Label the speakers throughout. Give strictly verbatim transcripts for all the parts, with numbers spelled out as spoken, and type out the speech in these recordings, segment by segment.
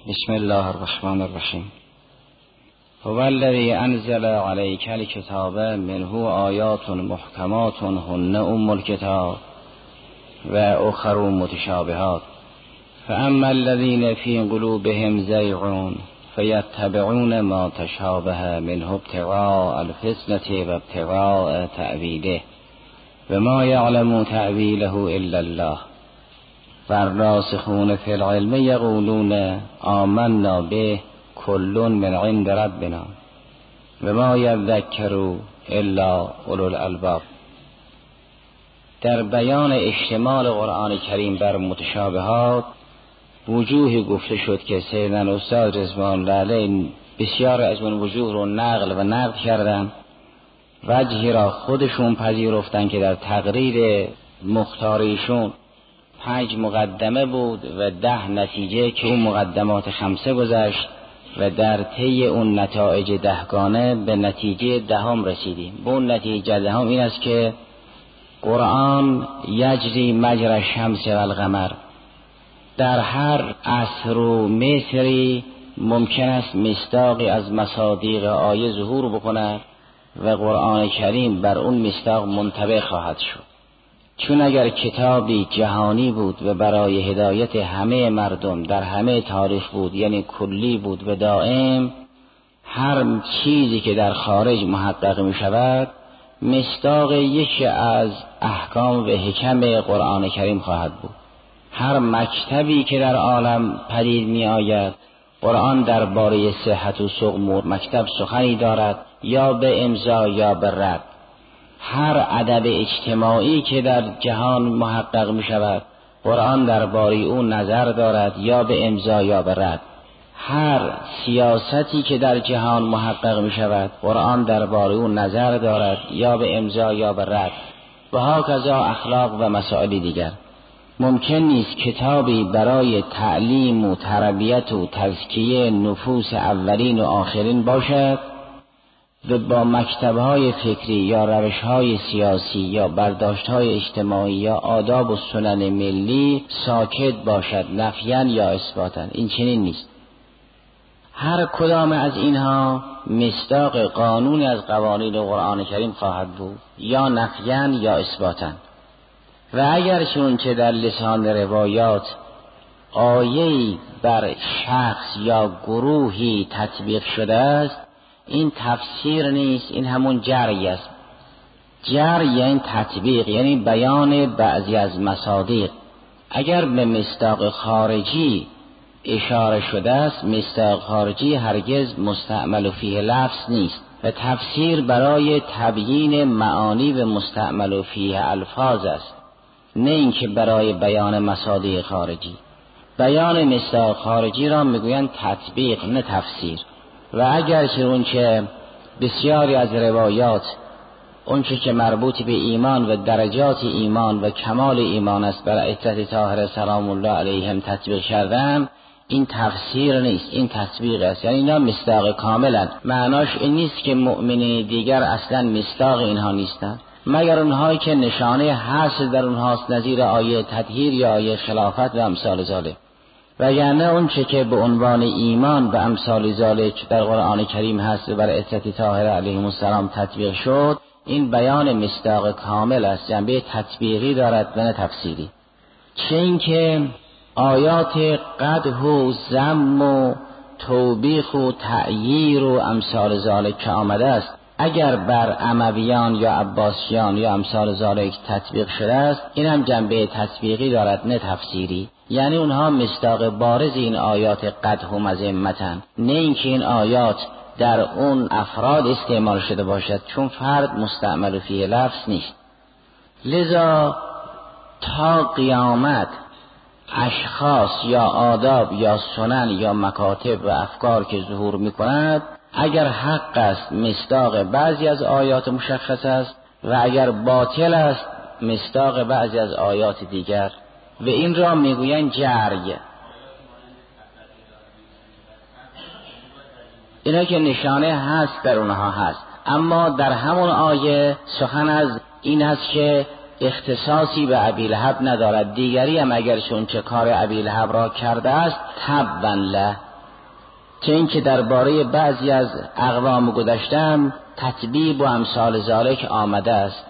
Speaker 1: بسم الله الرحمن الرحیم. هو الذی انزل علیک الکتاب منه آیات محکمات هن ام الکتاب و اخر متشابهات فاما الذین فی قلوبهم زیغ فیتبعون ما تشابه منه ابتغاء الفتنة و ابتغاء تأویله و ما یعلم تأویله الا الله والراسخون فی العلم یقولون آمنا به کل من عند ربنا و ما یذکر الا اولو الالباب. در بیان اشتمال قرآن کریم بر متشابهات وجوهی گفته شد که سیدنا استاد رضوان الله علیه بسیار از اون وجوه رو نقل و نقد کردن، وجهی را خودشون پذیرفتن که در تقریر مختاریشون پنج مقدمه بود و ده نتیجه که اون مقدمات خمسه گذشت و در طی اون نتایج دهگانه به نتیجه دهم رسیدیم. به اون نتیجه دهم این است که قرآن یجری مجری الشمس و القمر، در هر عصر و مصری ممکن است مصداقی از مصادیق آیه ظهور بکند و قرآن کریم بر اون مصداق منطبق خواهد شد. چون اگر کتابی جهانی بود و برای هدایت همه مردم در همه تاریخ بود، یعنی کلی بود و دائم، هر چیزی که در خارج محقق می شود مصداق یکی از احکام و حکم قرآن کریم خواهد بود. هر مکتبی که در عالم پدید می آید، قرآن درباره صحت و سقم مکتب سخنی دارد، یا به امضا یا به رد. هر ادب اجتماعی که در جهان محقق می شود، قرآن درباره اون نظر دارد، یا به امضا یا به رد. هر سیاستی که در جهان محقق می شود، قرآن درباره اون نظر دارد، یا به امضا یا به رد. و هاکذا اخلاق و مسائل دیگر. ممکن نیست کتابی برای تعلیم و تربیت و تزکیه نفوس اولین و آخرین باشد و با مکتب‌های فکری یا روش‌های سیاسی یا برداشت‌های اجتماعی یا آداب و سنن ملی ساکت باشد، نفیاً یا اثباتاً. این چنین نیست. هر کدام از اینها مصداق قانونی از قوانین قرآن کریم خواهد بود، یا نفیاً یا اثباتاً. و اگر چونچه در لسان روایات آیه‌ای بر شخص یا گروهی تطبیق شده است، این تفسیر نیست، این همون جری است. جری یعنی تطبیق، یعنی بیان بعضی از مصادیق. اگر به مصداق خارجی اشاره شده است، مصداق خارجی هرگز مستعمل فیه لفظ نیست و تفسیر برای تبیین معانی و مستعمل فیه الفاظ است، نه اینکه برای بیان مصادیق خارجی. بیان مصداق خارجی را میگویند تطبیق، نه تفسیر. و اگر چه اونچه بسیاری از روایات اونچه که مربوط به ایمان و درجات ایمان و کمال ایمان است بر عترت طاهره سلام الله علیهم تطبیق کردن، این تفسیر نیست، این تطبیق است. یعنی اینا مصداق کاملا. معناش این نیست که مؤمنین دیگر اصلا مصداق اینها نیستند، مگر اونهایی که نشانه حسد در اونهاست، نظیر آیه تطهیر یا آیه خلافت و امثال ذالک. و یعنی اون چه که به عنوان ایمان به امثال ذالک در قرآن کریم هست و بر عترت طاهره علیهم السلام تطبیق شد، این بیان مصداق کامل است، جنبه تطبیقی دارد و نه تفسیری. چه این که آیات قدح و ذم و توبیخ و تعییر و امثال ذالک که آمده است، اگر بر امویان یا عباسیان یا امثال ذالک تطبیق شده است، این هم جنبه تطبیقی دارد نه تفسیری. یعنی اونها مصداق بارز این آیات قدح و مذمتن، نه اینکه این آیات در اون افراد استعمال شده باشد، چون فرد مستعمل فیه لفظ نیست. لذا تا قیامت اشخاص یا آداب یا سنن یا مکاتب و افکار که ظهور می کند، اگر حق است مصداق بعضی از آیات مشخص است و اگر باطل است مصداق بعضی از آیات دیگر، و این را میگویند جری. اینا که نشانه هست در اونها هست، اما در همون آیه سخن از این است که اختصاصی به ابی لهب ندارد. دیگری هم اگر چون چه کار ابی لهب را کرده است تبا له، که این که درباره بعضی از اقوام گذشتم تطبیب و امثال ذالک آمده است.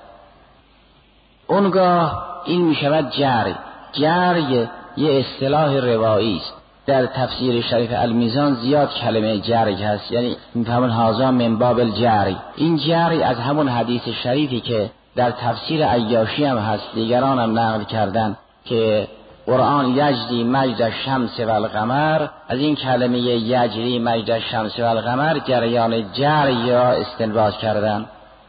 Speaker 1: اونگاه این می شود جری. جری یه اصطلاح روایی است. در تفسیر شریف المیزان زیاد کلمه جری هست، یعنی میفهمون هذا من باب الجری. این جری از همون حدیث شریفی که در تفسیر عیاشی هم هست، دیگران هم نقل کردن که قرآن یجری مجد الشمس و القمر، از این کلمه یجری مجد الشمس و القمر جریان جری را استنباط کردن.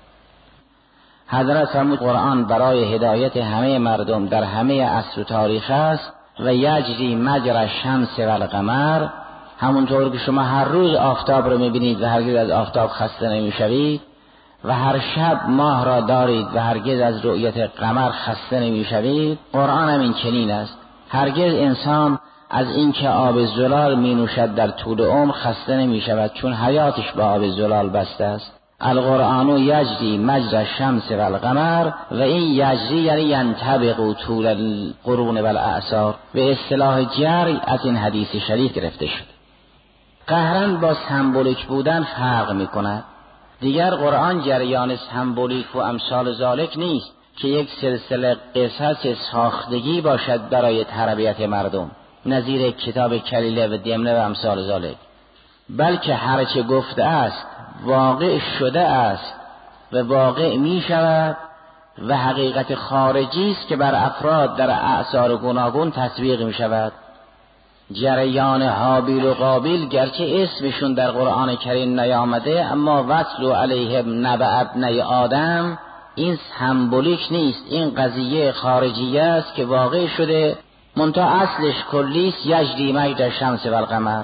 Speaker 1: حضرت فرمود قرآن برای هدایت همه مردم در همه عصر و تاریخ است و یجری مجری الشمس و القمر، همونطور که شما هر روز آفتاب رو میبینید و هرگز از آفتاب خسته نمیشوید و هر شب ماه را دارید و هرگز از رؤیت قمر خسته نمیشوید، قرآن هم این چنین است. هرگز انسان از اینکه آب زلال می نوشد در طول عمر خسته نمی شود، چون حیاتش با آب زلال بسته است. القرآن یجری مجری الشمس و القمر، و این یجری یعنی ینطبق طول القرون و الاعصار. به اصطلاح جری از این حدیث شریف گرفته شد. قهرن با سمبولیک بودن فرق می کند. دیگر قرآن جریان سمبولیک و امثال ذالک نیست که یک سلسله قصص ساختگی باشد برای تربیت مردم، نظیر کتاب کلیله و دیمنه و امثال ذالک، بلکه هرچه گفته است واقع شده است و واقع می شود و حقیقت خارجی است که بر افراد در اعصار گوناگون تطبیق می شود. جریان حابیل و قابیل گرچه اسمشون در قرآن کریم نیامده، اما وتلو علیهم نبأ ابنی آدم این سمبولیک نیست، این قضیه خارجی است که واقع شده، منتها اصلش کلیست. یجری مجری الشمس و القمر.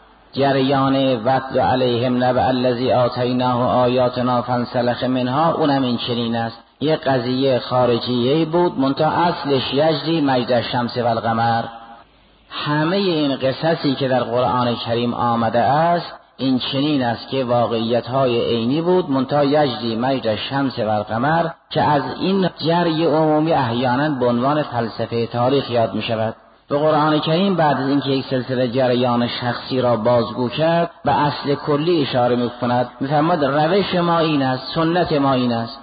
Speaker 1: جریان وتلو علیهم نبأ الذی آتیناه آیاتنا فانسلخ منها، اونم این چنین است، یه قضیه خارجیه بود، منتها اصلش یجری مجری الشمس و القمر. همه این قصصی که در قرآن کریم آمده است این چنین است که واقعیت‌های عینی بود، منتها یجری مجری الشمس و القمر، که از این جری عمومی احیانا به عنوان فلسفه تاریخ یاد می شود. به قرآن کریم بعد از اینکه یک سلسله جریان شخصی را بازگو کرد به اصل کلی اشاره می کند. می فرماید روش ما این است، سنت ما این است.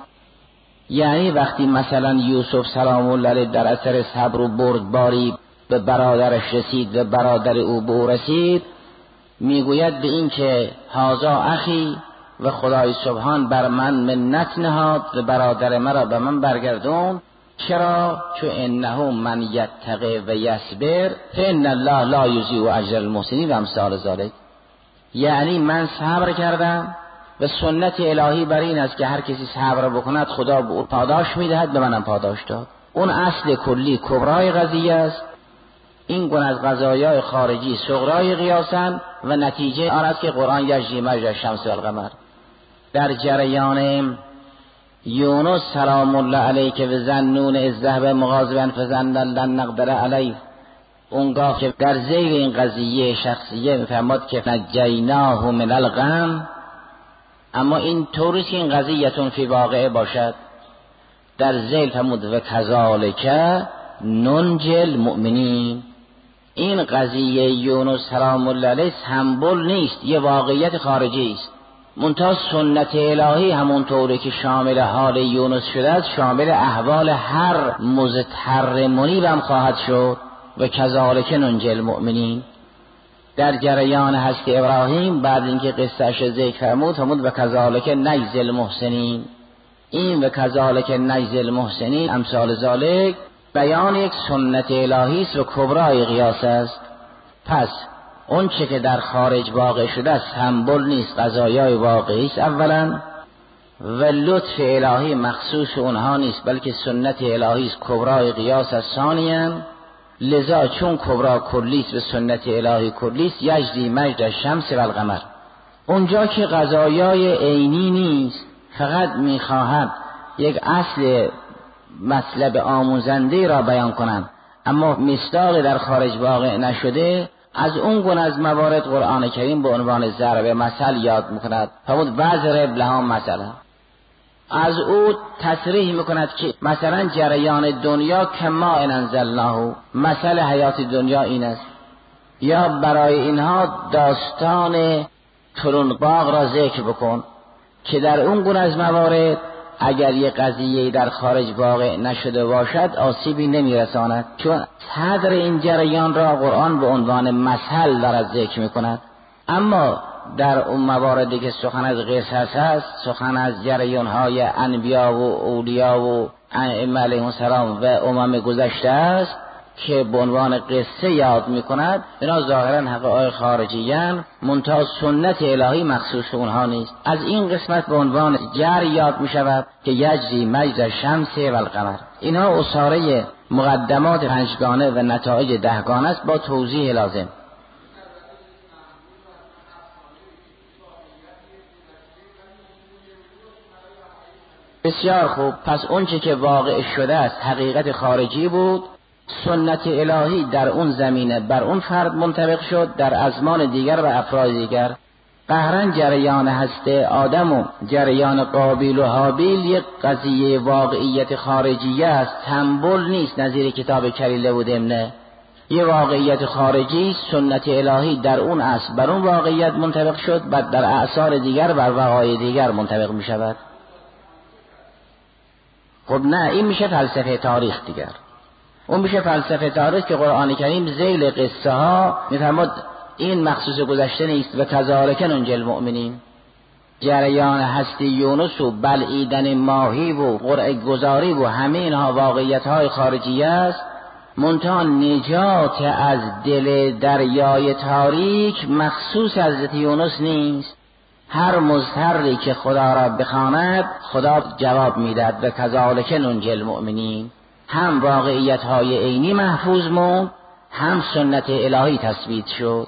Speaker 1: یعنی وقتی مثلا یوسف سلام الله علیه در اثر صبر و بردباری به برادرش رسید و برادر او به او رسید، میگوید به این که هازا اخی و خدای سبحان بر من منت نهاد و برادر مرا به من برگردون. چرا؟ چون انه من یتقی و یصبر فان الله لا یضیع اجر المحسنین و امثال ذلک. یعنی من صبر کردم و سنت الهی بر این است که هر کسی صبر بکند خدا به او پاداش میدهد، به منم پاداش داد. اون اصل کلی کبرای قضیه است. این گونه از قضایای خارجی صغرای قیاسن و نتیجه آن است که قرآن یجری مجری الشمس و القمر. در جریان یونس سلام الله علیک و ظنون اذ ذهب مغاضبا فظن لن نقدر علیه، اونگاه که در ذیل این قضیه شخصیه میفرماد که نجیناه من الغم، اما این طوری که این قضیه‌تون فی واقعه باشد. در ذیل فرمود و کذالک ننجی المؤمنین. این قضیه یونس سلام الله علیه سمبل نیست، یه واقعیت خارجی است، منتها سنت الهی همونطوری که شامل حال یونس شده است شامل احوال هر مضطر منیب هم خواهد شد. و کذالک ننجی المؤمنین. در جریان هست ابراهیم بعد اینکه قصهش ذکر فرمود فرمود و کذالک نجزی المحسنین. این و کذالک نجزی المحسنین امثال ذالک بیان یک سنت الهی است و کبرای قیاس است. پس اون چه که در خارج واقع شده است سمبل نیست، قضایای واقعی است اولا، و لطف الهی مخصوص اونها نیست بلکه سنت الهی است، کبرای قیاس است ثانیا. لذا چون کبرا کلی است و سنت الهی کلی است یجری مجری الشمس و القمر. اونجا که قضایای عینی نیست، فقط میخواهد یک اصل مطلب آموزنده را بیان کنند اما مصداق در خارج واقع نشده، از اون گونه از موارد قرآن کریم به عنوان ضرب مثل یاد میکند. فرمود وضرب لهم مثلا، از او تصریح میکند که مثلا جریان دنیا کما ان انزلناه، مثل حیات دنیا این است. یا برای اینها داستان ترنباغ را ذکر بکن که در اون گونه از موارد اگر یک قضیه در خارج واقع نشده باشد آسیبی نمیرساند، چون صدر این جریان را قرآن به عنوان مثل دارد ذکر میکند. اما در اون مواردی که سخن از قصص است، سخن از جریان‌های انبیا و اولیا و ائمه علیهم السلام و امم گذشته است که به عنوان قصه یاد میکند، اینا ظاهرا حقایق خارجیان، منتها سنت الهی مخصوص اونها نیست. از این قسمت به عنوان جر یاد میشود که یجری مجری الشمس و القمر. اینها اساره مقدمات پنجگانه و نتایج دهگانه است با توضیح لازم. بسیار خوب. پس اونچه که واقع شده است حقیقت خارجی بود، سنت الهی در اون زمینه بر اون فرد منطبق شد، در ازمان دیگر و افراد دیگر. قهرن جریان هست آدم و جریان قابیل و حابیل یک قضیه واقعیت خارجی است، تنبول نیست، نظیر کتاب کلیله و دمنه. یه واقعیت خارجی، سنت الهی در اون اصل بر اون واقعیت منطبق شد، بعد در اعصار دیگر بر وقایع دیگر منطبق می شود. خب نه، این میشه فلسفه تاریخ دیگر. اون میشه فلسفه تاریخ که قرآن کریم ذیل قصه ها میفرماد این مخصوص گذشته نیست و کذالک ننجی المؤمنین. جریان هستی یونس و بلعیدن ماهی و قرعه گذاری و همه اینها واقعیت های خارجی است، منتها نجات از دل دریای تاریک مخصوص حضرت یونس نیست. هر مضطری که خدا را بخواند خدا جواب میداد و کذالک ننجی المؤمنین. هم واقعیت های عینی محفوظ موند، هم سنت الهی تثبیت شد.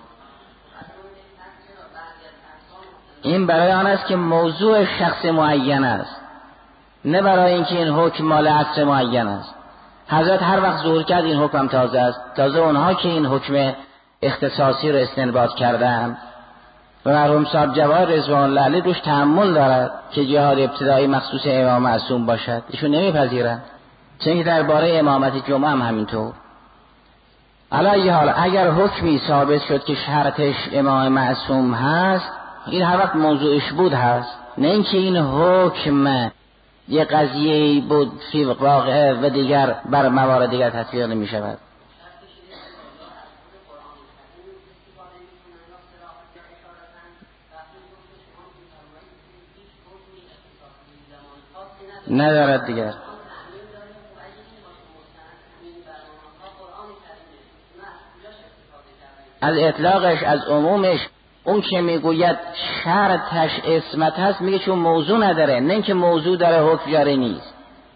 Speaker 1: این برای آن است که موضوع شخص معین است، نه برای اینکه این حکم مال عصر معین است. حضرت هر وقت ظهور کرد این حکم تازه است. تازه اونها که این حکم اختصاصی رو استنباط کردن و مرحوم صاحب جواهر رضوان الله علیه روش تأمل دارد که جهاد ابتدایی مخصوص امام معصوم باشد، ایشون نمیپذیرند. چون درباره امامت جمعه هم همینطور. علی حال اگر حکمی ثابت شد که شرطش امام معصوم هست، این هر وقت موضوعش بود هست، نه اینکه این حکم یه قضیه بود فی واقعه و دیگر بر موارد دیگر تطبیق نمی شود. ندارد دیگر. از اطلاقش، از عمومش، اون که میگوید شرطش اسمت هست میگه چون موضوع نداره، نه اینکه موضوع داره حکم جاری نیست.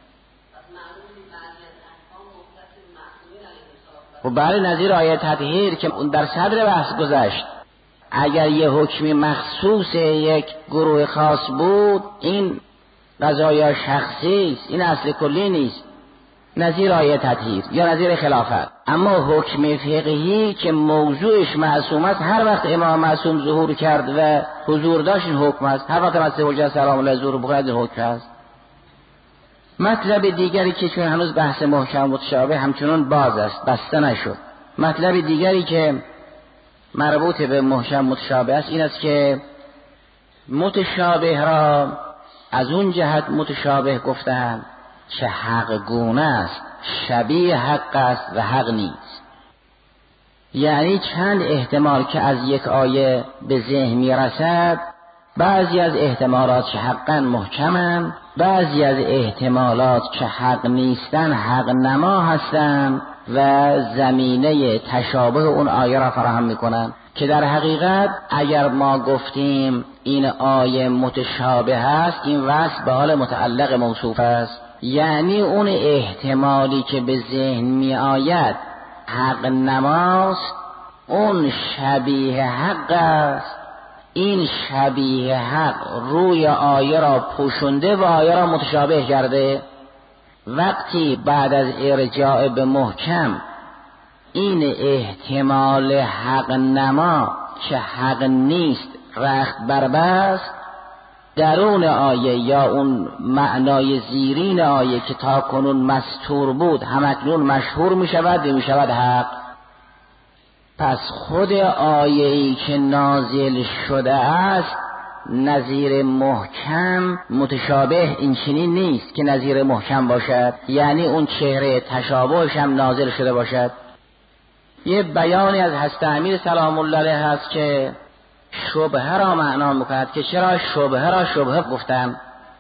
Speaker 1: و برای نظیر آیه تطهیر که در صدر بحث گذشت، اگر یه حکمی مخصوص یک گروه خاص بود این قضایا شخصی است، این اصل کلی نیست، نظیر آیه تطهیر یا نظیر خلافت. اما حکم فقهی که موضوعش معصوم است، هر وقت امام معصوم ظهور کرد و حضور داشت این حکم است. هر وقت مسیح حجت سلام الله ظهور بکند این حکم است. مطلب دیگری که چون هنوز بحث محکم متشابه همچنان باز است، بسته نشد. مطلب دیگری که مربوط به محکم متشابه است این است که متشابه را از اون جهت متشابه گفتند که حق گونه است، شبیه حق است و حق نیست. یعنی چند احتمال که از یک آیه به ذهن می رسد، بعضی از احتمالات که حقا محکمند، بعضی از احتمالات که حق نیستن حق نما هستند و زمینه تشابه اون آیه را فراهم می کنند که در حقیقت اگر ما گفتیم این آیه متشابه است، این وصف به حال متعلق موصوف است. یعنی اون احتمالی که به ذهن می آید حق نماست، اون شبیه حق است. این شبیه حق روی آیه را پوشنده و آیه را متشابه کرده. وقتی بعد از ارجاع به محکم این احتمال حق نما که حق نیست رخت بربست، درون آیه یا اون معنای زیرین آیه که تا کنون مستور بود همکنون مشهور می شود و می شود حق.
Speaker 2: پس خود آیه‌ای که نازل شده است نظیر محکم متشابه این چنین نیست که نظیر محکم باشد، یعنی اون چهره تشابهش هم نازل شده باشد. یه بیانی از حضرت امیر سلام الله علیه هست که شبهه را معنا میکند که چرا شبهه را شبهه گفتم.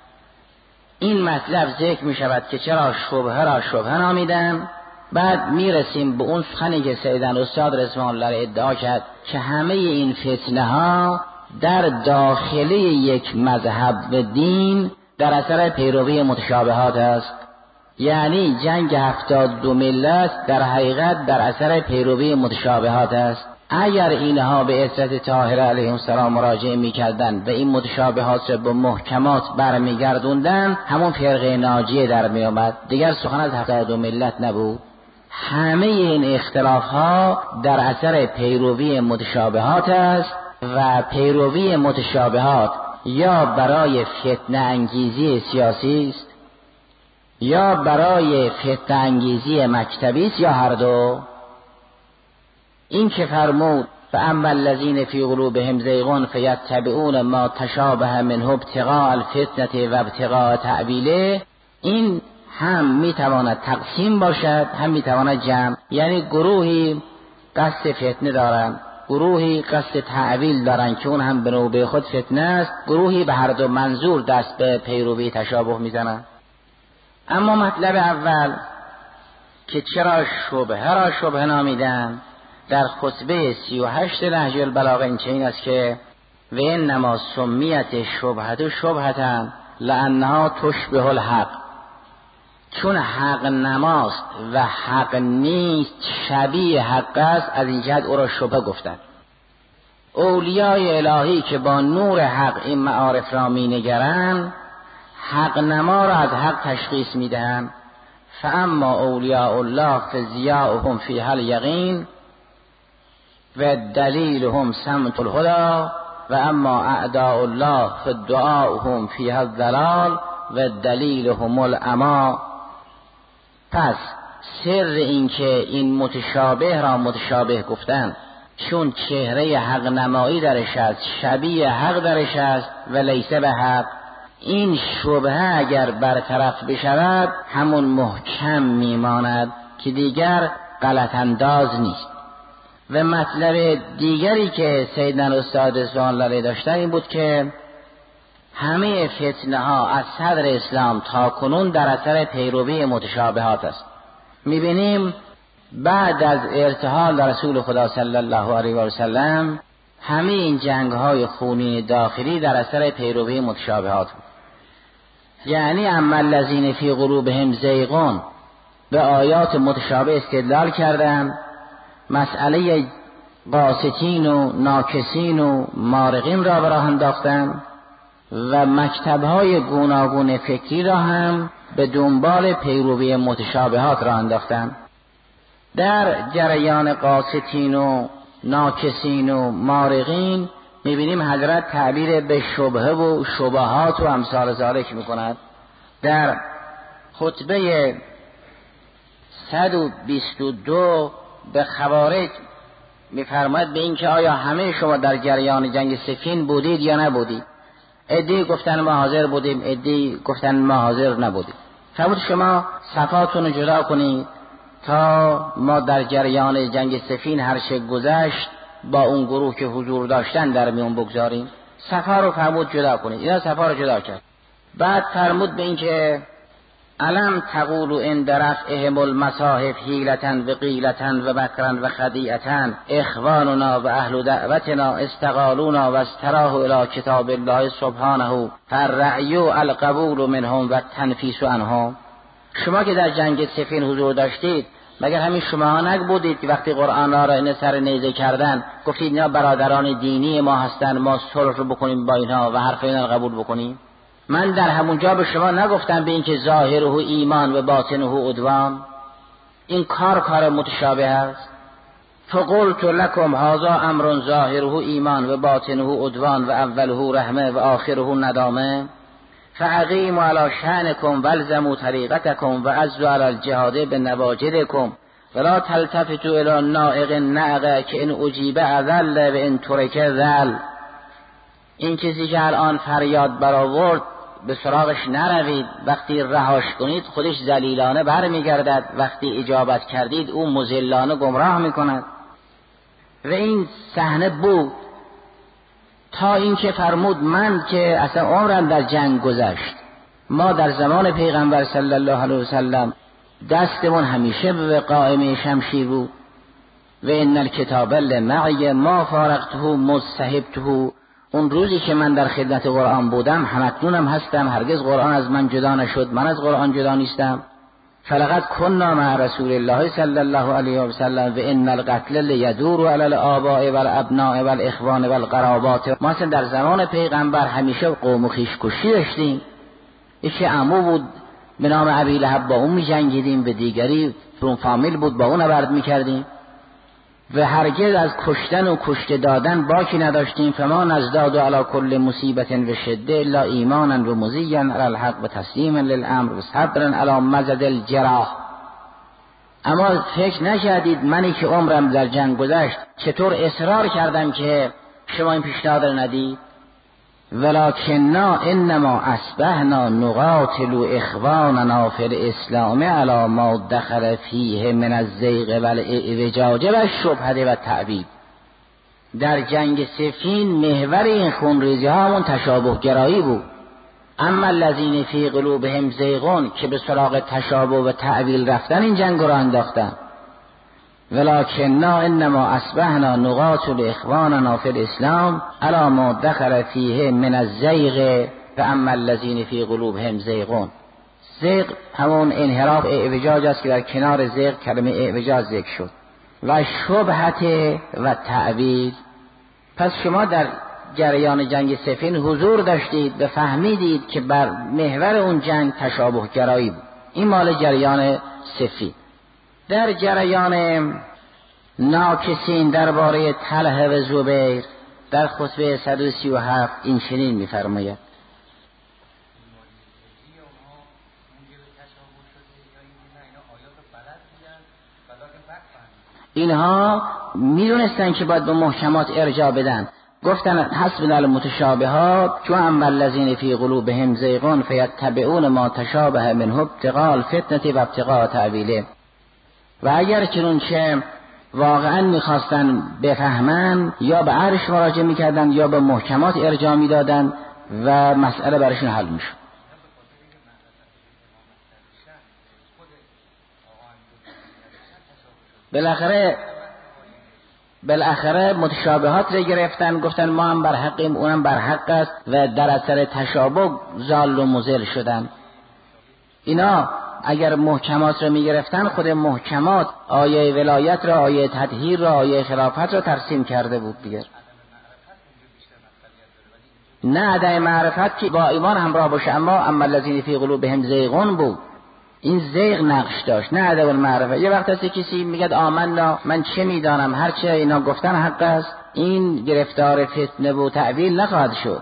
Speaker 2: این مطلب ذکر می شود که چرا شبهه را شبهه نامیدن. بعد میرسیم به اون سخنی که سیدن استاد رضوان الله ادعا کرد که همه این فتنه ها در داخلی یک مذهب و دین در اثر پیروی متشابهات است. یعنی جنگ هفتاد دو ملت در حقیقت در اثر پیروی متشابهات است. اگر اینها به عزت طاهره علیه السلام مراجعه میکردن و این متشابهات را به محکمات برمیگردوندن، همون فرقه ناجیه در میآمد، دیگر سخن از هفتاد دو ملت نبود. همه این اختلاف ها در اثر پیروی متشابهات است و پیروی متشابهات یا برای فتنه انگیزی سیاسی است یا برای فتنه انگیزی مکتبی است یا هر دو. این که فرمود فاما الذین فی قلوبهم زیغ فیتبعون ما تشابه منه ابتغاء الفتنة و ابتغاء تأویله، این هم میتواند تقسیم باشد هم میتواند جمع. یعنی گروهی قصد فتنه دارند، گروهی قصد تعویل دارند که اون هم به نوبه خود فتنه است، گروهی به هر دو منظور دست به پیروی تشابه میزنند. اما مطلب اول که چرا شبهه را شبهه نامیدن، در خطبه سی و هشت نهج البلاغه این چنین است که و انما سمیت شبهه شبهه لانها تشبه الحق، چون حق نماست و حق نیست شبیه حق است، از این جهت او را شبهه گفتند. اولیای الهی که با نور حق این معارف را می نگرند حق نما را از حق تشخیص می دهند. فاما اولیاء الله فضیاؤهم فیها الیقین و دلیلهم سمت الهدی و اما اعداء الله فدعاؤهم فیها الضلال و دلیلهم العمی. پس سر این که این متشابه را متشابه گفتن چون چهره حق نمایی درش است، شبیه حق درش است و لیسه به حق. این شبهه اگر برطرف بشود همون محکم میماند که دیگر غلط انداز نیست. و مطلب دیگری که سیدنا استاد رضوان الله علیه داشتن این بود که همه فتنه ها از صدر اسلام تا کنون در اثر پیروی متشابهات است. میبینیم بعد از ارتحال رسول خدا صلی الله علیه و سلم همه این جنگ های خونی داخلی در اثر پیروی متشابهات بود. یعنی اما الذین فی قلوبهم زیغ به آیات متشابه استدلال کردند، مسئله قاسطین و ناکسین و مارقین را به راه انداختند و مکتب‌های گوناگون فکری را هم به دنبال پیروی متشابهات را انداختند. در جریان قاسطین و ناکسین و مارقین میبینیم حضرت تعبیر به شبهه و شبهات و امثال ذالک میکند. در خطبه صد و بیست و دو به خوارج میفرماید به این که آیا همه شما در جریان جنگ صفین بودید یا نبودید؟ عده‌ای گفتن ما حاضر بودیم، عده‌ای گفتن ما حاضر نبودیم. فرمود شما صفاتون رو جدا کنید تا ما در جریان جنگ صفین هر چه گذشت با اون گروه که حضور داشتن در میون بگذاریم. صفا رو فرمود جدا کنید. اینا صفا رو جدا کرد. بعد فرمود به این که علم تقولوا ان رفعهم المصاحف حیلة و قیلة و مکرا و خدیعة اخواننا و اهل دعوتنا استقالونا و استراحوا الی کتاب الله سبحانه فالرعی القبول منهم و التنفیس عنهم. شما که در جنگ صفین حضور داشتید مگر همین شما نبودید که وقتی قرآن را این سر نیزه کردن گفتید اینا برادران دینی ما هستن، ما صلح رو بکنیم با اینها و حرف اینا قبول بکنیم؟ من در همونجا به شما نگفتم به این که ظاهره ایمان و باطنه عدوان؟ این کار کار متشابه است. فقلت لكم هذا امر ظاهره ایمان و باطنه عدوان و اوله رحمه و آخره ندامه فاقیموا علی شأنکم والزموا طریقتکم و عزوا علی الجهاد بنواجدکم ولا تلتفتو الی نائق نعقه که این اجیبه اذل و این ترکه ذل. این کسی که الان فریاد برآورد به سراغش نروید، وقتی رهاش کنید خودش ذلیلانه برمیگردد، وقتی اجابت کردید او مذلانه گمراه میکند. و این صحنه بود تا اینکه فرمود من که اصلا عمرم در جنگ گذشت، ما در زمان پیغمبر صلی الله علیه وسلم دستمون همیشه به قائمه شمشیر بود. و ان الکتاب لمعی ما فارقته مصحبته. اون روزی که من در خدمت قرآن بودم همکنونم هستم، هرگز قرآن از من جدا نشد، من از قرآن جدا نیستم. فلقد كنا مع رسول الله صلی الله علیه و سلم و ان القتل لیدور علی الآباء والابناء والاخوان والقرابات. ما اصلا در زمان پیغمبر همیشه قوم و خویش کشی داشتیم. یکی عمو بود به نام ابی لهب، با اون می جنگیدیم، به دیگری اون فامیل بود با اون نبرد می کردیم و هرگز از کشتن و کشته دادن باکی نداشتیم. فما نزداد علی کل مصیبت و شده الا ایمانا و مزیا علی الحق و تسلیما للامر و صبرا علی مزد الجراح. اما فکر نکردید منی که عمرم در جنگ گذشت چطور اصرار کردم که شما این پیشنهاد را ندید. ولکننا انما اصبحنا نقاتل اخواننا فی الاسلام علی ما دخل فیه من الزیغ والاعوجاج و الشبهه و التعویل. در جنگ صفین محور این خونریزی ها همون تشابه گرایی بود. اما الذین فی قلوبهم زیغون که به سراغ تشابه و تعویل رفتن این جنگ را انداختن. ولکننا انما اصبحنا نقاتل اخواننا فی الاسلام علی ما دخل فیه من الزیغ و اما الذین فی قلوبهم زیغون. زیغ همون انحراف اعوجاج است که در کنار زیغ کلمه اعوجاج ذکر شد. و شبهت و تعویل. پس شما در جریان جنگ صفین حضور داشتید و فهمیدید که بر محور اون جنگ تشابه گرایی بود. این مال جریان صفین. در جریان ناکسین درباره طلحه و زبیر در خطبه صد و سی و هفت این چنین می‌فرماید: اینها میدونستن که باید به محکمات ارجاع بدن، گفتن حسبنا المتشابهات چون اما الذین فی قلوبهم زیغون فیتبعون ما تشابه منه ابتغاء الفتنه و ابتغاء تأویله. و اگر چنانچه واقعا میخواستن بفهمن یا به عرش مراجعه میکردن یا به محکمات ارجاع میدادن و مسئله براشون حل میشد. بالاخره بالاخره متشابهات رو گرفتن، گفتن ما هم بر حقیم اونم بر حق است و در اثر تشابه ضال و مضل شدن. اینا اگر محکمات رو میگرفتن خود محکمات آیه ولایت را، آیه تطهیر را، آیه خلافت را ترسیم کرده بود دیگر. نه عدم معرفت که با ایمان همراه باشه، اما اما الذین فی قلوبهم زیغون بود. این زیغ نقش داشت، نه عدم المعرفت. یه وقت هستی کسی میگه آمنا، من چه میدانم، هر چه اینا گفتن حق است، این گرفتار فتنه و تعویل نخواهد شد.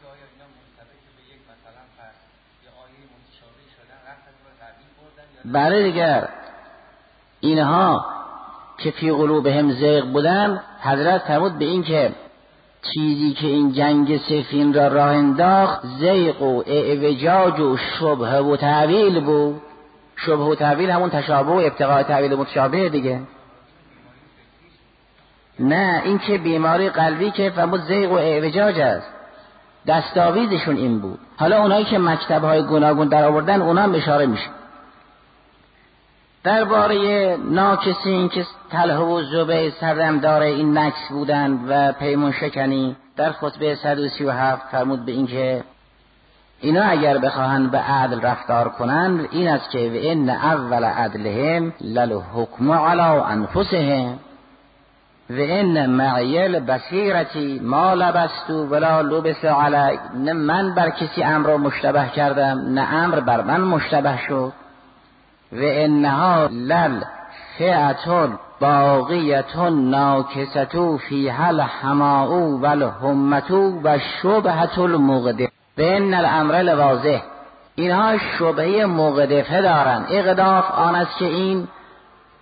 Speaker 2: برای دیگر اینها که فی قلوبهم زیغ بودن، حضرت فرمود به این که چیزی که این جنگ صفین را راه انداخت زیغ و اعوجاج و شبه و تعویل بود. شبه و تعویل همون تشابه و ابتغاء تعویل متشابه دیگه. نه این که بیماری قلبی که فرمود زیغ و اعوجاج است، دستاویزشون این بود. حالا اونایی که مکتب‌های گوناگون در آوردن اونا هم اشاره میشه. درباره ناکسین که طلحه و زبیر سردمدار این نکس بودند و پیمان شکنی در خطبه صد و سی و هفت فرمود به این که اینا اگر بخواهند به عدل رفتار کنند این است که و ان اول عدلهم للحکم علی انفسهم و ان معیل بصیرتی ما لبستو ولا لبس علی. نه من بر کسی امر مشتبه کردم نه امر بر من مشتبه شد. و انها لل فئتون باقیتون ناکستو فی حل حماو و الهمتو و شبهت المغدف. و ان الامر لواضح. اینها شبهه مغدفه دارن. اغداف آن است که این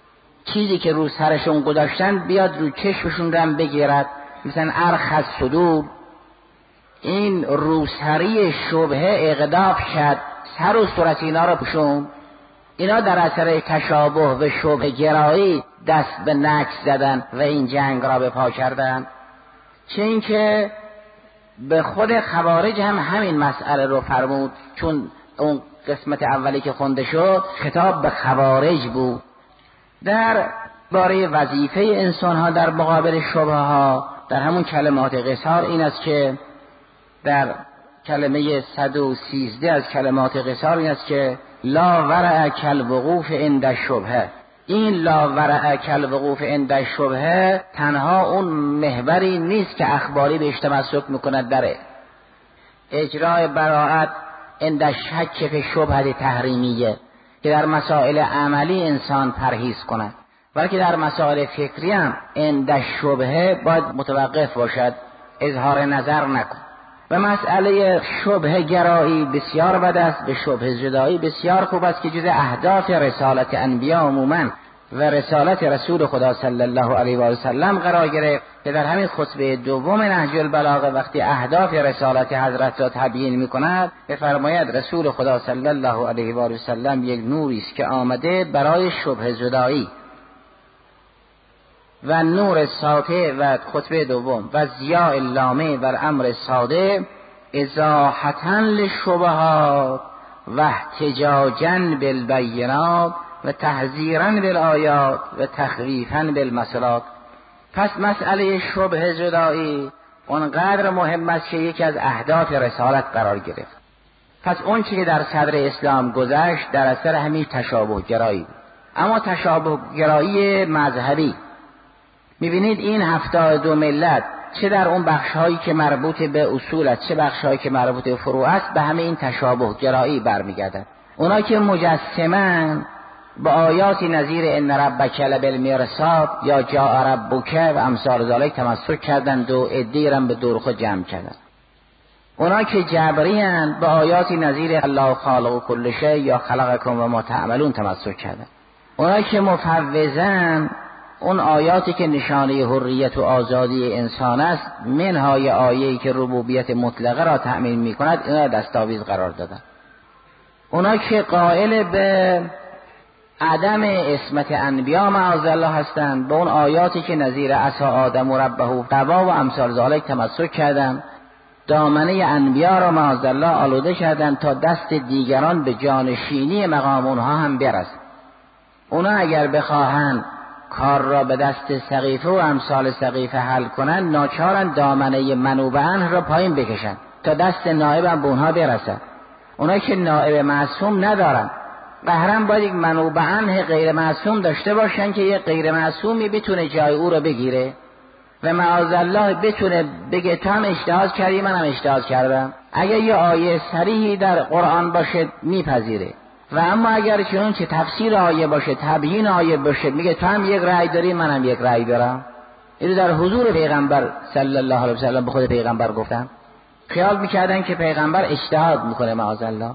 Speaker 2: چیزی که رو سرشون گذاشتن بیاد رو چشمشون رو هم بگیرد، مثلا ارخ صدور. این روسری شبهه اقداف شد، سر و صورت اینا رو پوشون. اینا در اثر تشابه و شبه گرایی دست به نکس زدن و این جنگ را به پا کردن. چه اینکه به خود خوارج هم همین مسئله رو فرمود، چون اون قسمت اولی که خونده شد خطاب به خوارج بود. در باره وظیفه انسان ها در مقابل شبه ها در همون کلمات قصار این است که در کلمه صد و سیزده از کلمات قصار این است که لا ورع کالوقوف عند الشبهه. این لا ورع کالوقوف عند الشبهه تنها اون محوری نیست که اخباری بهش تمسک میکند در اجرای براءت عند شک فی شبهه تحریمیه که در مسائل عملی انسان پرهیز کند، بلکه در مسائل فکری هم عند شبهه باید متوقف باشد، اظهار نظر نکن. و مسئله شبه گرایی بسیار بد است، به شبه زدایی بسیار خوب است که جز اهداف رسالت انبیا عموما و رسالت رسول خدا صلی الله علیه و آله و سلم قرار گرفت که در همین خطبه دوم نهج البلاغه وقتی اهداف رسالت حضرت را تبیین می‌کند بفرماید رسول خدا صلی الله علیه و آله و سلم یک نوری است که آمده برای شبه زدایی. و نور ساطع و خطبه دوم و ضیاء اللامع و امر ساده ازاحتاً للشبهات و احتجاجاً بالبینات و تحذیراً بالآیات و تخویفاً بالمثلات. پس مسئله شبه زدایی اونقدر مهم است که یکی از اهداف رسالت قرار گرفت. پس اون چیزی که در صدر اسلام گذشت در اثر همین تشابه گرایی بود، اما تشابه گرایی مذهبی. میبینید این هفتاد دو ملت چه در اون بخشهایی که مربوط به اصول است چه بخشهایی که مربوط به فروع است به همه این تشابه گرایی برمیگردند. اونا که مجسمن با آیاتی نظیر ان ربک لبالمرصاد یا جاء ربک و امثال ذالک تمسک کردند و عده‌ای را به دور خود جمع کردند. اونا که جبریان با آیاتی نظیر الله خالق کل شیء یا خلقکم و ما تعملون تمسک کردند. اونا که مفوضن اون آیاتی که نشانه حریت و آزادی انسان است منهای آیه‌ای که ربوبیت مطلقه را تأمین می‌کند اینا دستاویز قرار دادن. اونا که قائل به عدم عصمت انبیا معاذالله هستند به اون آیاتی که نظیر عصا آدم و ربه قوا و امثال ذالک تمسک کردند، دامنه انبیا را معاذالله آلوده کردند تا دست دیگران به جانشینی مقام اونها هم برسد. اونا اگر بخواهند کار را به دست سقیفه و امثال سقیفه حل کنند ناچارن دامنه منوب عنه را پایین بکشند تا دست نائب هم به اونها برسد. اونا که نائب معصوم ندارن قهرن باید یک منوب عنه غیر معصوم داشته باشن که یک غیر معصومی بتونه جای او را بگیره و معاذالله بتونه بگه تو هم اجتهاد کردی من هم اجتهاد کردم. اگر یه آیه صریحی در قرآن باشه میپذیره و اما اگر چنون چه تفسیر آیه باشه تبیین آیه باشه میگه تو هم یک رأی داری منم یک رأی دارم. اینو در حضور پیغمبر صلی الله علیه و سلم به خود پیغمبر گفتن. خیال میکردن که پیغمبر اجتهاد میکنه معاذالله.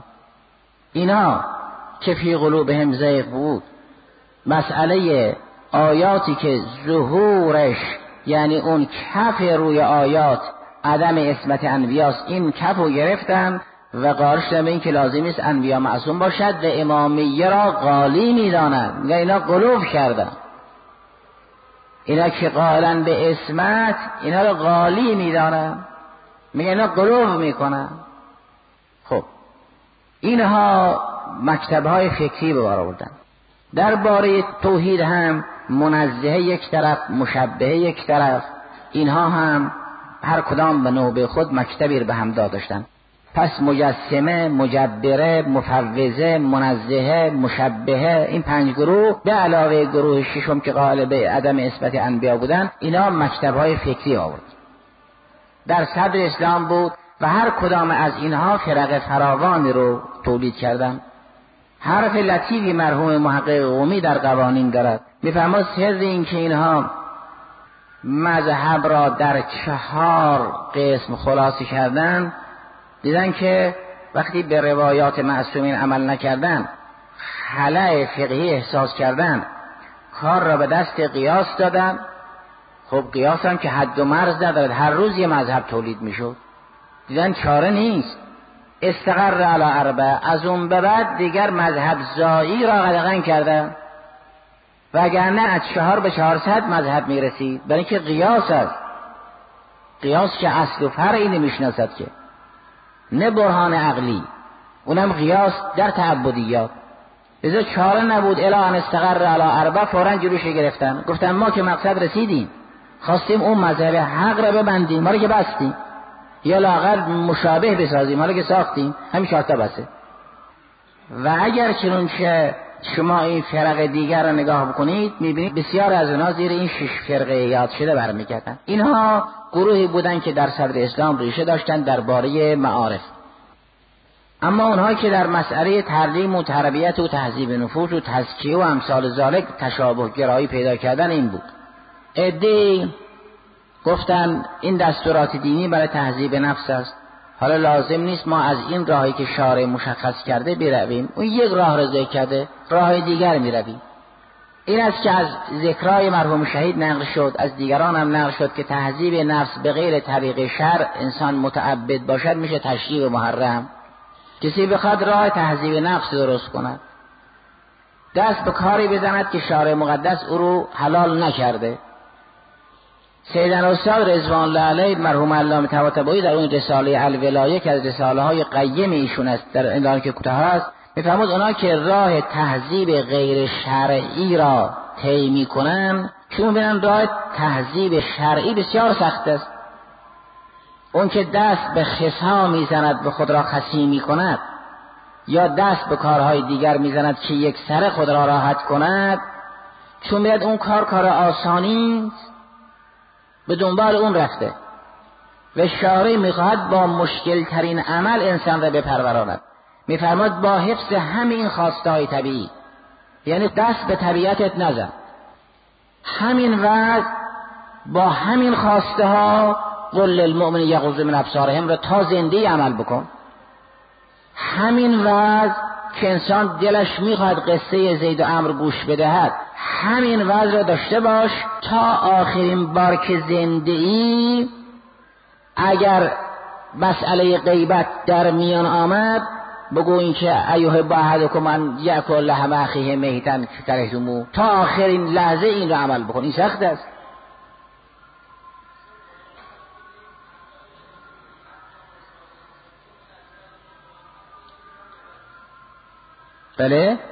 Speaker 2: اینا که فی قلوبهم زیغ بود مسئله آیاتی که ظهورش یعنی اون کف روی آیات عدم عصمت انبیاست این کف رو گرفتن و قارش به این که لازم است انبیا معصوم باشد و امامیه را غالی میدانند. میگه اینا غلو کردن، اینا که قائلن به عصمت اینا را غالی میدانند، میگه اینا غلو میکنن. خب اینها مکتب‌های فکری به بار آوردن. درباره توحید هم منزهه یک طرف مشبهه یک طرف، اینها هم هر کدام به نوبه خود مکتبی به هم داشتن. پس مجسمه، مجبره، مفوضه، منزهه، مشبهه، این پنج گروه به علاوه گروه ششم که قائل به عدم عصمت انبیا بودن اینا مکتب‌های فکری آورد در صدر اسلام بود و هر کدام از اینها فرق فراوانی رو تولید کردن. حرف لطیفی مرحوم محقق قمی در قوانین دارد، میفرماید سر این که اینها مذهب را در چهار قسم خلاصه کردن دیدن که وقتی به روایات معصومین عمل نکردن، خلأ فقهی احساس کردن، کار را به دست قیاس دادن. خب قیاس هم که حد و مرز ندارد، هر روز یه مذهب تولید میشد. دیدن چاره نیست، استقر علی اربع، از اون به بعد دیگر مذهب زایی را قدغن کردن، وگرنه از چهار به چهارصد مذهب میرسید. برای اینکه قیاس است، قیاس که اصل و فرعی نمیشناسد که، نه برهان عقلی، اونم قیاس در تعبدیات. لذا چاره نبود الا ان استقر علی اربع، فوراً جلوش گرفتن، گفتن ما که مقصد رسیدیم، خواستیم اون مذهب حق را ببندیم، ما رو که بستیم، یا لااقل مشابه بسازیم، ما رو که ساختیم، همین چهار تا بسه. و اگر چنانچه شما این فرق دیگر را نگاه بکنید میبینید بسیار از اونها زیر این شش فرقه یاد شده برمیگردن. اینها گروهی بودن که در صدر اسلام ریشه داشتن درباره معارف، اما اونها که در مسئله تعلیم و تربیت و تهذیب نفوس و تزکیه و امثال ذالک تشابه گرایی پیدا کردن این بود. عده‌ای گفتن این دستورات دینی برای تهذیب نفس است، حالا لازم نیست ما از این راهی که شارع مشخص کرده برویم، اون یک راه را ذکر کرده، راه دیگر میرویم. این است که از ذکرای مرحوم شهید نقل شد، از دیگران هم نقل شد که تهذیب نفس به غیر طریق شرع انسان متعبد باشد میشه تشریع محرم. کسی بخواد راه تهذیب نفس درست کند، دست به کاری بزند که شارع مقدس او رو حلال نکرده. سیدنا استاد رضوان الله علیه مرحوم علامه طباطبایی در اون رساله الولایه که از رساله های قیم ایشون است، در این که کوتاه است، میفرمود اونا که راه تهذیب غیر شرعی را طی میکنن، چون میبینن راه تهذیب شرعی بسیار سخت است. اون که دست به خصا میزند به خود را خصی میکند، یا دست به کارهای دیگر میزند که یک سر خود را راحت کند، چون میاد اون کار کار آسانی به دنبال اون رفته و شارع میخواهد با مشکل ترین عمل انسان را بپروراند. میفرماد با حفظ همین خواسته های طبیعی، یعنی دست به طبیعتت نزن، همین وضع با همین خواسته ها قل للمؤمن یغض من ابصارهم را تا زنده عمل بکن. همین وضع که انسان دلش میخواد قصه زید و عمرو گوش بدهد، همین وضع را داشته باش تا آخرین بار که زنده ای اگر مسئله غیبت در میان آمد بگو این که ایوه با احدکم ان یأکل لحم اخیه میتا کرهتموه، تا آخرین لحظه این را عمل بکن. این سخت است. بله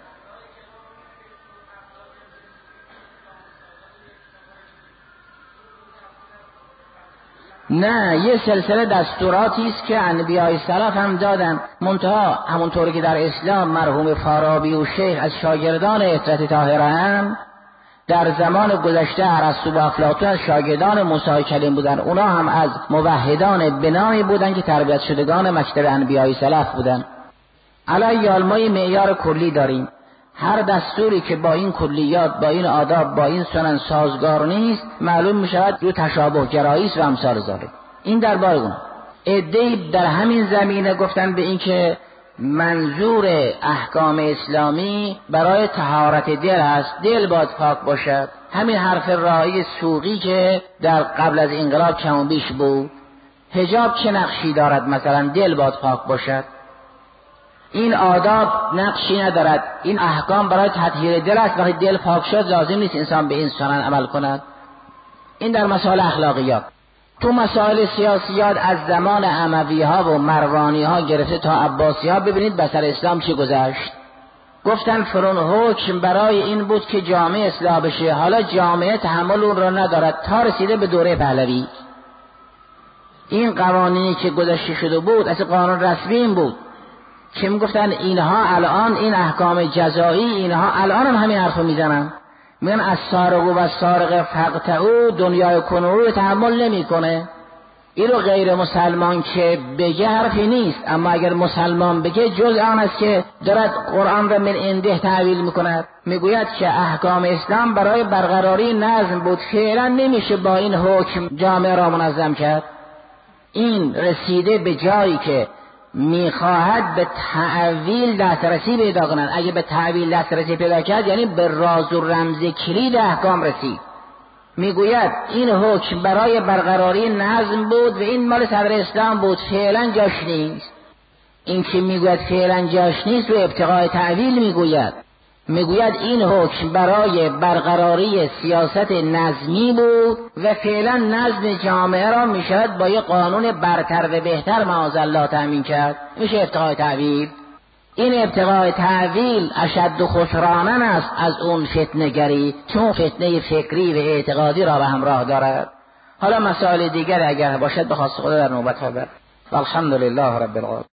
Speaker 2: نه، یه سلسله دستوراتی است که انبیای سلف هم دادن، منتها همونطوری که در اسلام مرحوم فارابی و شیخ از شاگردان اطرت طاهره هم در زمان گذشته ارسطو و افلاطون از شاگردان موسی کلیم بودن، اونا هم از موحدان بنایی بودن که تربیت شدگان مکتب انبیای سلف بودن. علی ما معیار کلی داریم، هر دستوری که با این کلیات، با این آداب، با این سنن سازگار نیست، معلوم می شود رو تشابه گرایی است و امثال ذالک. این درباره اون. عده‌ای در همین زمینه گفتن به این که منظور احکام اسلامی برای طهارت دل است، دل باید پاک باشد. همین حرف راهی سوقی که در قبل از انقلاب کم و بیش بود، حجاب چه نقشی دارد؟ مثلا دل باید پاک باشد. این آداب نقشی ندارد، این احکام برای تطهیر دل است. وقتی دل پاک شد لازم نیست انسان به این سنن عمل کند. این در مسائل اخلاقیات. تو مسائل سیاسیات از زمان اموی ها و مروانی ها گرفته تا عباسی ها ببینید بسر اسلام چی گذشت. گفتن فرون حکم برای این بود که جامعه اصلاح بشه، حالا جامعه تحمل اون را ندارد تا رسیده به دوره پهلوی. این قوانینی که گذشته شده بود اصلا قانون رسمی این بود که میگفتن اینها الان این احکام جزایی، اینها الان هم همین حرفو میزنن، میگن از سارق و سارق فقطعو دنیای کنورو تحمل نمیکنه. این رو غیر مسلمان که بگه حرفی نیست، اما اگر مسلمان بگه جز آن است که دارد قرآن را من عنده تعویل میکند. میگوید که احکام اسلام برای برقراری نظم بود، فعلا نمیشه با این حکم جامعه را منظم کرد. این رسیده به جایی که میخواهد به تعویل دسترسی پیدا کنند. اگه به تعویل دسترسی پیدا کرد یعنی به راز و رمز کلید احکام رسید. میگوید این حکم برای برقراری نظم بود و این مال صدر اسلام بود، فعلا جاش نیست. این که میگوید فعلا جاش نیست و ابتغاء تعویل میگوید میگوید این حکم برای برقراری سیاست نظمی بود و فعلا نظم جامعه را میشود با یه قانون برتر و بهتر معاذالله تامین کرد. میشه ابتغاء تعویل. این ابتغاء تعویل اشد خسرانن است از اون فتنه گری، چون فتنه فکری و اعتقادی را به همراه دارد. حالا مسائل دیگر اگر باشد بخواست خدا در نوبت ها بر. والحمد لله رب العالمین.